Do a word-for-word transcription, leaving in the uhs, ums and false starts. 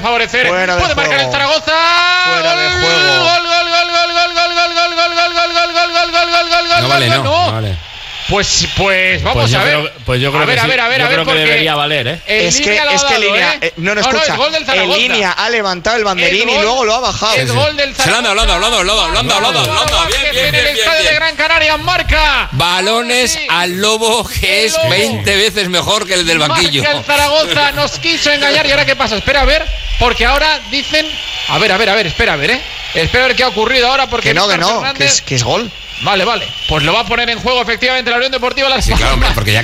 favorecer. Fuera Puede de marcar juego. el Zaragoza. Fuera de juego. Gol, gol, gol, gol, gol, gol, gol, gol, gol, gol, gol, gol, gol, gol, gol, gol, gol, gol, gol, No vale, no, no vale. Pues, pues vamos Pues yo a ver. creo, pues yo creo a ver, que a sí. ver, a ver, yo a ver, creo que porque debería valer, ¿eh? en Es que, línea lo ha es que dado, línea. ¿eh? eh, no, no, no, escucha. es gol del En Zaragoza. línea ha levantado el banderín Es y gol- luego lo ha bajado. Es gol del Se lo han dado, lo han dado, lo han dado, lo han dado, lo han dado, lo han dado, lo han dado. Bien, Vázquez bien, en el bien, estadio bien. de Gran Canaria marca. Balones Sí. al Lobo, que El es Lobo. veinte veces mejor que el del banquillo. Marca el Zaragoza, nos quiso engañar. ¿Y ahora qué pasa? Espera a ver, porque ahora dicen. A ver, a ver, a ver, espera a ver, ¿eh? Espera a ver qué ha ocurrido ahora, porque Que no, que Víctor no, Fernández- que es, que es gol. Vale, vale. Pues lo va a poner en juego efectivamente la Unión Deportiva Las Sí, claro, hombre, Palmas. porque ya